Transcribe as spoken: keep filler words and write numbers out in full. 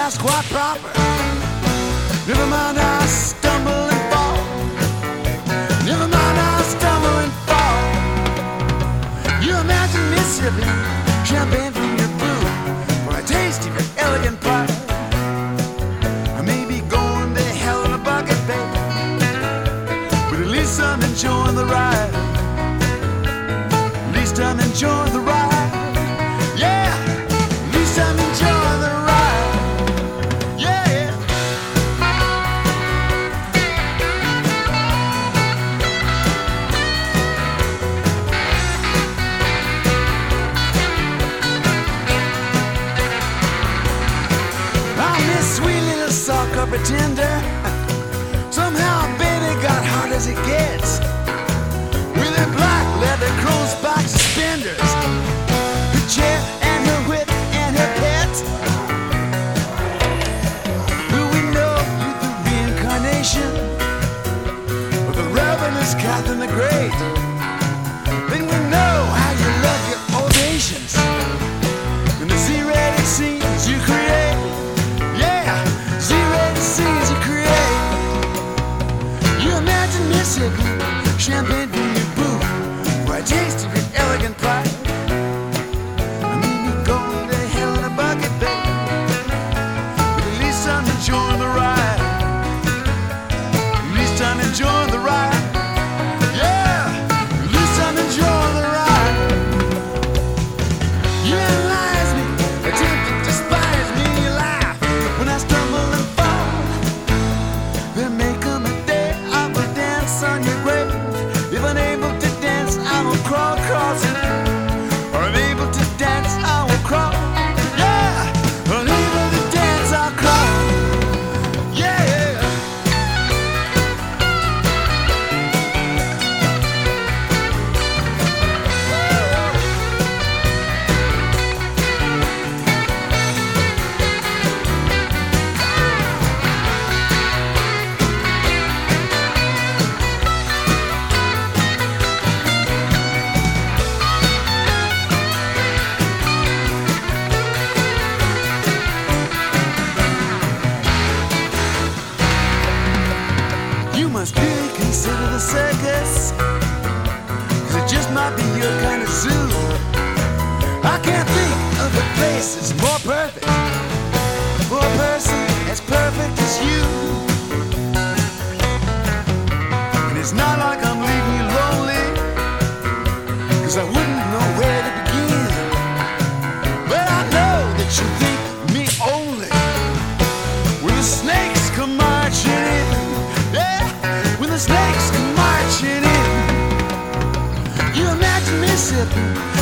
that's quite proper. Never mind, I stumble and fall. Never mind, I stumble and fall. You imagine me sipping champagne from your brew for a taste of your elegant pride. I may be going to hell in a bucket, babe, but at least I'm enjoying the ride. At least I'm enjoying the ride. Yeah, at least I'm enjoying the ride. Yeah. I'm this sweet little sucker pretender. Somehow, baby, got hard as it gets. With her black leather crow's back suspenders, her chair and her whip and her pet. Will we know you the reincarnation of the ravenous Catherine the Great? Then we know how you love your ovations and the Z-rated scenes you create. Yeah, Z-rated scenes you create. You imagine me sipping champagne from your booth for a taste of your elegant pride. I may be going to hell in a bucket, babe, but at least I'm enjoying the ride. At least I'm enjoying the ride. Yeah, at least I'm enjoying the ride. You analyze me, attempt to despise me, you laugh when I stumble and fall. There may come a day I will dance on your grave. If unable to dance, I will crawl across it. Or unable to dance, I will crawl. Yeah, unable to dance, I'll crawl. Yeah. You must really consider the circus, 'cause it just might be your kind of zoo. I can't think of a place that's more perfect for a person as perfect as you. And it's not like I'm leaving you lonely, 'cause I wouldn't know where to begin. But I know that you think of me only when the snakes come marching in. Yeah, when the snakes come marching in. You imagine me sipping